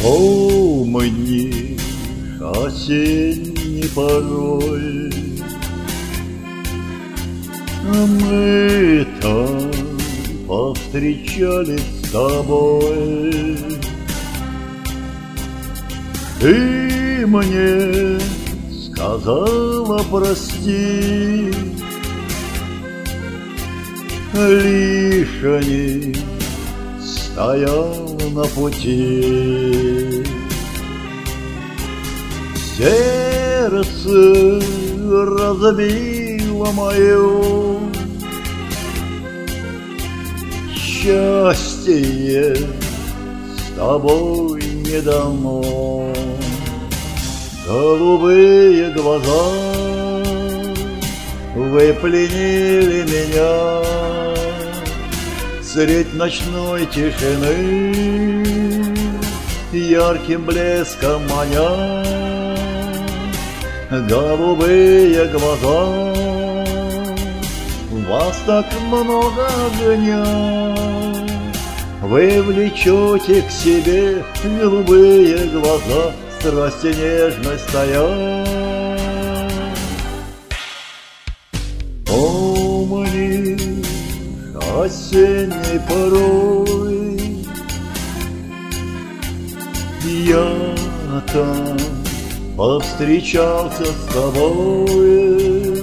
Помни осенний порой, мы там повстречались с тобой. Ты мне сказала прости, лишь они стоял на пути. Сердце разбило мое, счастье с тобой не дано. Голубые глаза, вы пленили меня средь ночной тишины, ярким блеском маня. Голубые глаза, у вас так много огня, вы влечете к себе голубые глаза, страсть и нежность стоят. Помни осенний порой, я там повстречался с тобой.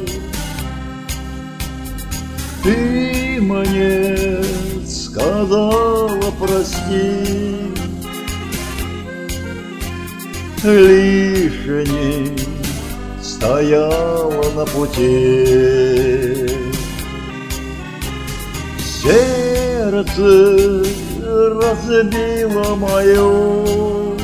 Ты мне сказала прости, лишний стояла на пути. Сердце разбило мое,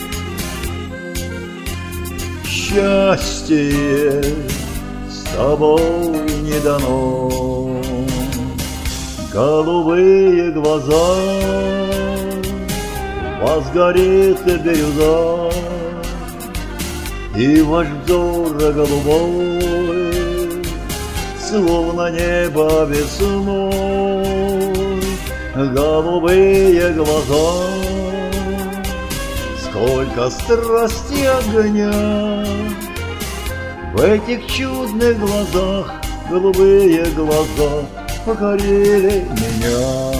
счастье с тобой не дано. Голубые глаза, у вас горит бирюза, и ваш взор голубой, словно небо весной. Голубые глаза, сколько страсти огня в этих чудных глазах. Голубые глаза покорили меня.